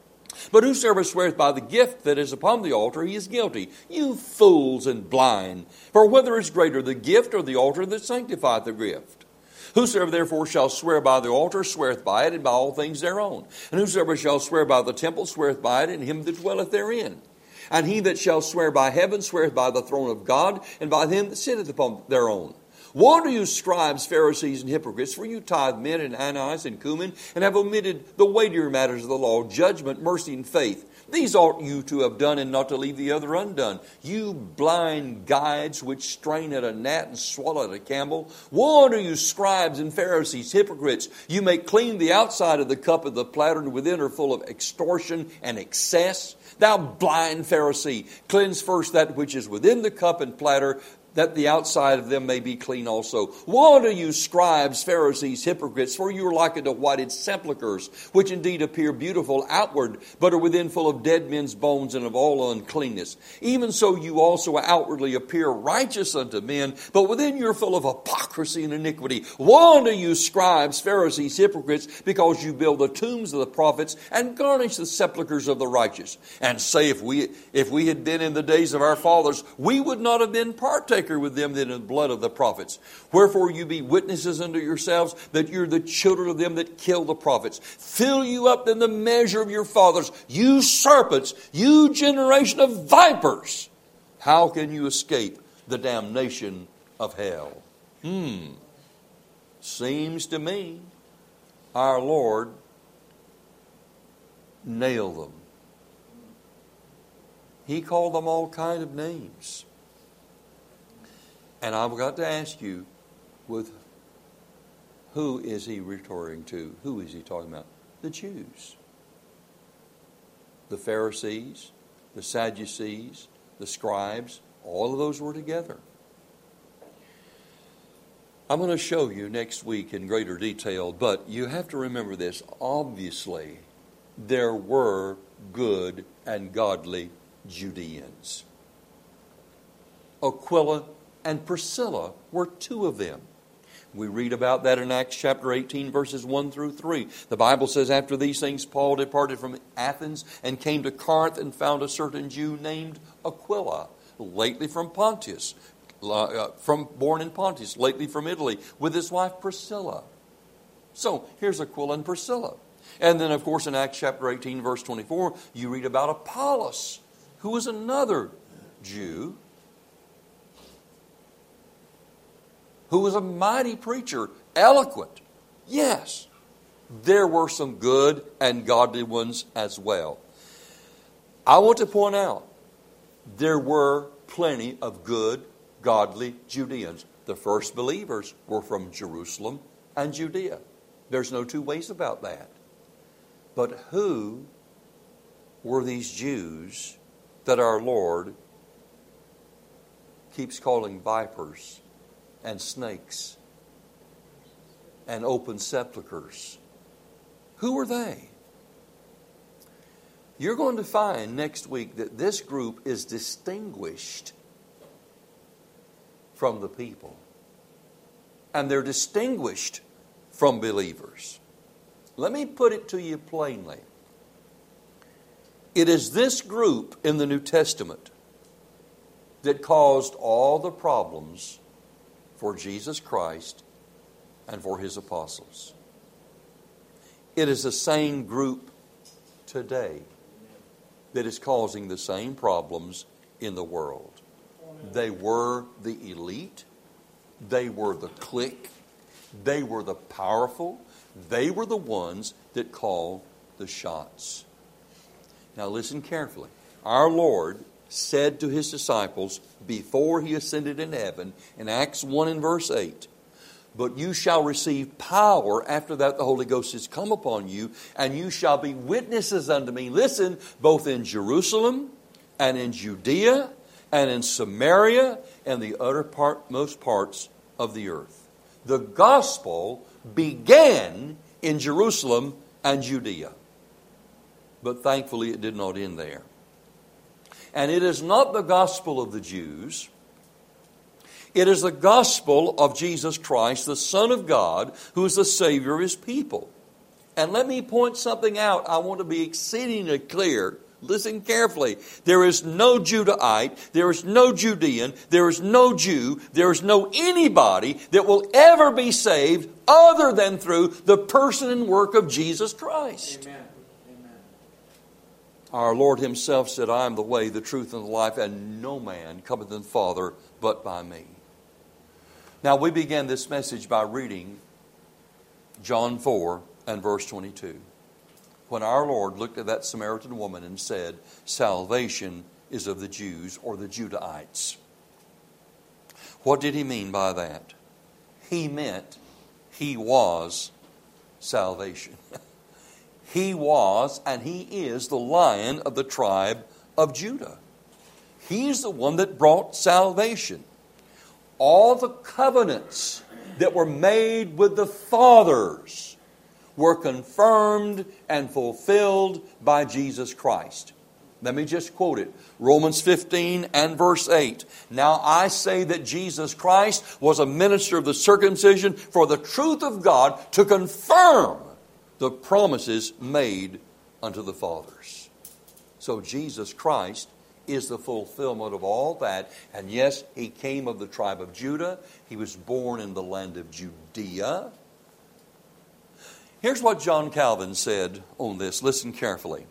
But whosoever sweareth by the gift that is upon the altar, he is guilty. You fools and blind, for whether is greater, the gift or the altar that sanctifieth the gift? Whosoever therefore shall swear by the altar sweareth by it, and by all things thereon. And whosoever shall swear by the temple sweareth by it, and him that dwelleth therein. And he that shall swear by heaven sweareth by the throne of God, and by him that sitteth upon thereon. Woe unto you, scribes, Pharisees, and hypocrites, for you tithe mint and anise and cumin, and have omitted the weightier matters of the law, judgment, mercy, and faith. These ought you to have done, and not to leave the other undone. You blind guides, which strain at a gnat and swallow at a camel. Woe unto you, scribes and Pharisees, hypocrites! You make clean the outside of the cup of the platter, and within are full of extortion and excess. Thou blind Pharisee, cleanse first that which is within the cup and platter, that the outside of them may be clean also. Woe unto you, scribes, Pharisees, hypocrites, for you are like unto whited sepulchres, which indeed appear beautiful outward, but are within full of dead men's bones and of all uncleanness. Even so you also outwardly appear righteous unto men, but within you are full of hypocrisy and iniquity. Woe unto you, scribes, Pharisees, hypocrites, because you build the tombs of the prophets and garnish the sepulchres of the righteous. And say, if we had been in the days of our fathers, we would not have been partakers with them than in the blood of the prophets. Wherefore you be witnesses unto yourselves that you're the children of them that kill the prophets. Fill you up in the measure of your fathers, you serpents, you generation of vipers. How can you escape the damnation of hell? Seems to me our Lord nailed them. He called them all kind of names. And I've got to ask you, with who is he referring to? Who is he talking about? The Jews. The Pharisees, the Sadducees, the scribes, all of those were together. I'm going to show you next week in greater detail, but you have to remember this. Obviously, there were good and godly Judeans. Aquila and Priscilla were two of them. We read about that in Acts chapter 18, verses 1 through 3. The Bible says, after these things, Paul departed from Athens and came to Corinth and found a certain Jew named Aquila, lately from Pontus, born in Pontus, lately from Italy, with his wife Priscilla. So here's Aquila and Priscilla. And then, of course, in Acts chapter 18, verse 24, you read about Apollos, who was another Jew, who was a mighty preacher, eloquent. Yes, there were some good and godly ones as well. I want to point out, there were plenty of good, godly Judeans. The first believers were from Jerusalem and Judea. There's no two ways about that. But who were these Jews that our Lord keeps calling vipers and snakes and open sepulchres? Who were they? You're going to find next week that this group is distinguished from the people. And they're distinguished from believers. Let me put it to you plainly. It is this group in the New Testament that caused all the problems for Jesus Christ and for His apostles. It is the same group today that is causing the same problems in the world. They were the elite. They were the clique. They were the powerful. They were the ones that called the shots. Now listen carefully. Our Lord said to His disciples before He ascended in heaven in Acts 1 and verse 8, "But you shall receive power after that the Holy Ghost is come upon you, and you shall be witnesses unto me." Listen, both in Jerusalem and in Judea and in Samaria and the uttermost parts of the earth. The gospel began in Jerusalem and Judea. But thankfully it did not end there. And it is not the gospel of the Jews. It is the gospel of Jesus Christ, the Son of God, who is the Savior of His people. And let me point something out. I want to be exceedingly clear. Listen carefully. There is no Judahite, there is no Judean, there is no Jew, there is no anybody that will ever be saved other than through the person and work of Jesus Christ. Amen. Amen. Our Lord Himself said, "I am the way, the truth, and the life, and no man cometh to the Father but by me." Now we began this message by reading John 4 and verse 22. When our Lord looked at that Samaritan woman and said, "Salvation is of the Jews," or the Judahites. What did He mean by that? He meant He was salvation. He was and He is the Lion of the tribe of Judah. He's the one that brought salvation. All the covenants that were made with the fathers were confirmed and fulfilled by Jesus Christ. Let me just quote it. Romans 15 and verse 8. "Now I say that Jesus Christ was a minister of the circumcision for the truth of God, to confirm the promises made unto the fathers." So Jesus Christ is the fulfillment of all that. And yes, He came of the tribe of Judah. He was born in the land of Judea. Here's what John Calvin said on this. Listen carefully.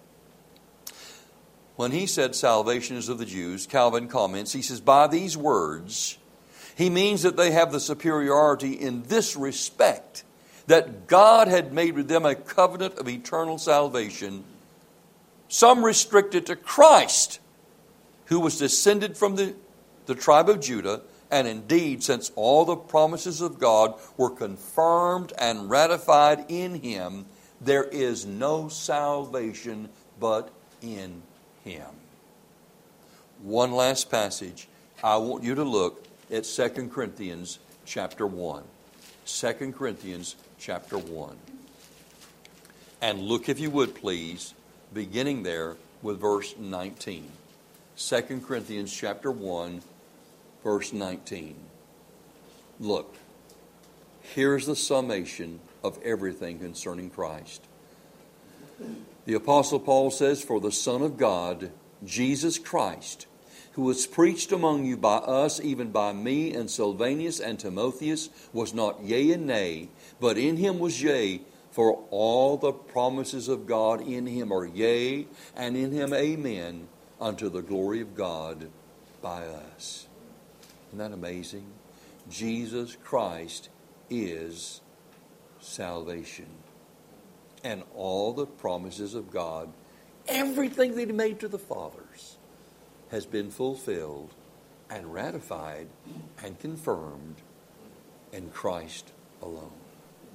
When he said salvation is of the Jews, Calvin comments, he says, "By these words, he means that they have the superiority in this respect, that God had made with them a covenant of eternal salvation, some restricted to Christ, who was descended from the tribe of Judah. And indeed, since all the promises of God were confirmed and ratified in Him, there is no salvation but in Him." One last passage. I want you to look at 2 Corinthians chapter 1. 2 Corinthians chapter 1. And look, if you would please, beginning there with verse 19. 2 Corinthians chapter 1. Verse 19. Look, here's the summation of everything concerning Christ. The Apostle Paul says, "For the Son of God, Jesus Christ, who was preached among you by us, even by me and Silvanus and Timotheus, was not yea and nay, but in Him was yea, for all the promises of God in Him are yea, and in Him amen, unto the glory of God by us." Isn't that amazing? Jesus Christ is salvation. And all the promises of God, everything that He made to the fathers, has been fulfilled and ratified and confirmed in Christ alone.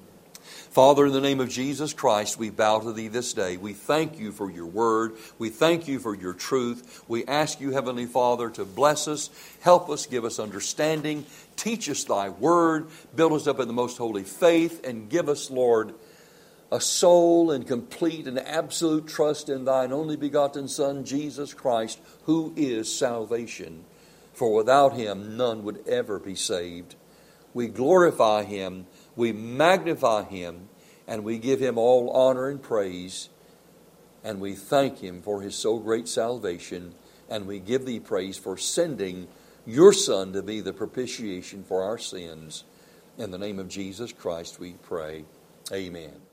Father, in the name of Jesus Christ, we bow to Thee this day. We thank You for Your word. We thank You for Your truth. We ask You, Heavenly Father, to bless us, help us, give us understanding, teach us Thy word, build us up in the most holy faith, and give us, Lord, a soul and complete and absolute trust in Thine only begotten Son, Jesus Christ, who is salvation. For without Him, none would ever be saved. We glorify Him, we magnify Him, and we give Him all honor and praise. And we thank Him for His so great salvation. And we give Thee praise for sending Your Son to be the propitiation for our sins. In the name of Jesus Christ we pray. Amen.